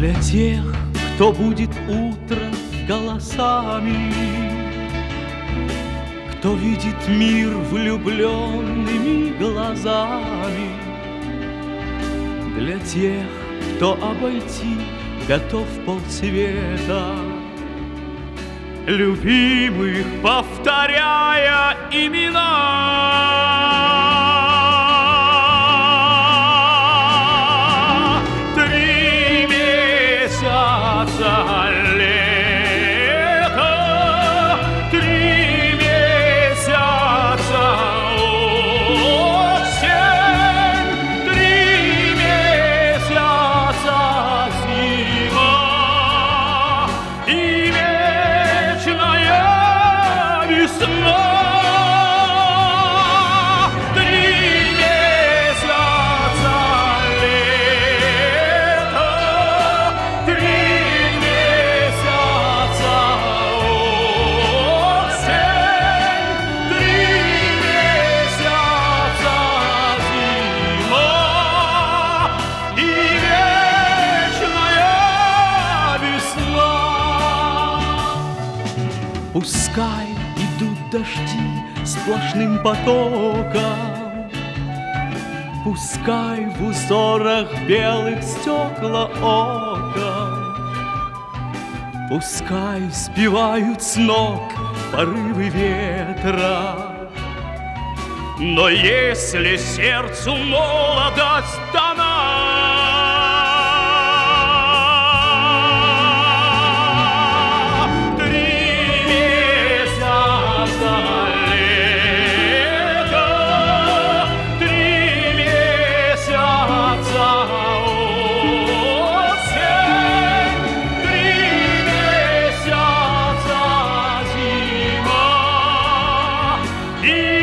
Для тех, кто будет утро голосами, кто видит мир влюбленными глазами, для тех, кто обойти готов полсвета, любимых повторяя имена. Пускай идут дожди сплошным потоком, пускай в узорах белых стекла окон, пускай сбивают с ног порывы ветра. Но если сердцу молодость дана, и